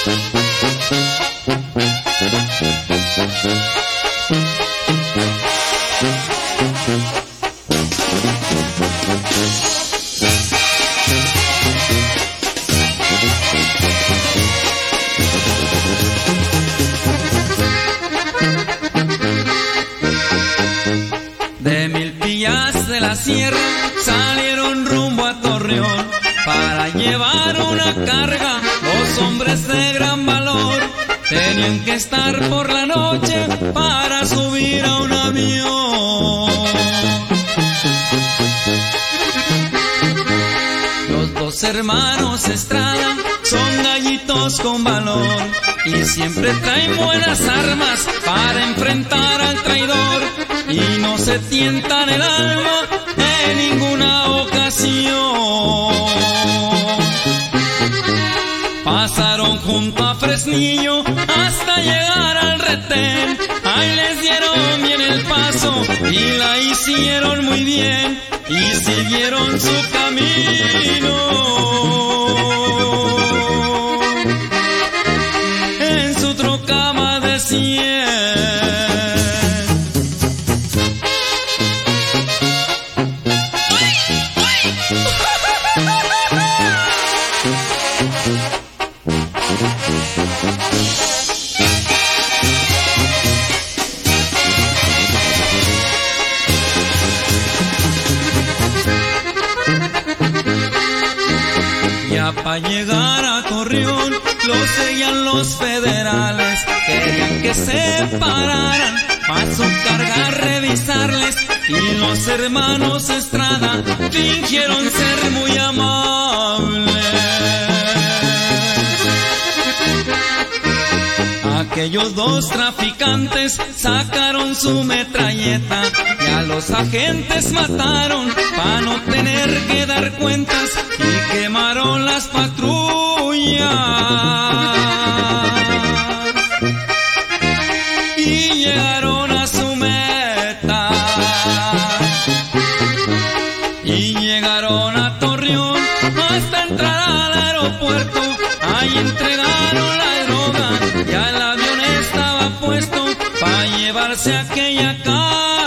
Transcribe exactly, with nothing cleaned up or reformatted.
De Milpillas de la Sierra salieron rumbo a Torreón para llevar una carga. Los hombres de gran valor tenían que estar por la noche para subir a un avión. Los dos hermanos Estrada son gallitos con valor y siempre traen buenas armas para enfrentar al traidor, y no se tientan el alma en ninguna ocasión. Pasaron junto a Fresnillo hasta llegar al retén. Ahí les dieron bien el paso y la hicieron muy bien, y siguieron su camino en su trocama de cien. Ya pa' llegar a Torreón los seguían los federales, querían que se pararan pa' su carga revisarles, y los hermanos Estrada fingieron ser muy amables. Aquellos dos traficantes sacaron su metralleta y a los agentes mataron pa' no tener que dar cuentas, y quemaron las patrullas y llegaron a su meta, y llegaron a Torreón hasta entrar al aeropuerto. Ahí entregaron la droga, ya el avión estaba puesto pa' llevarse aquella casa.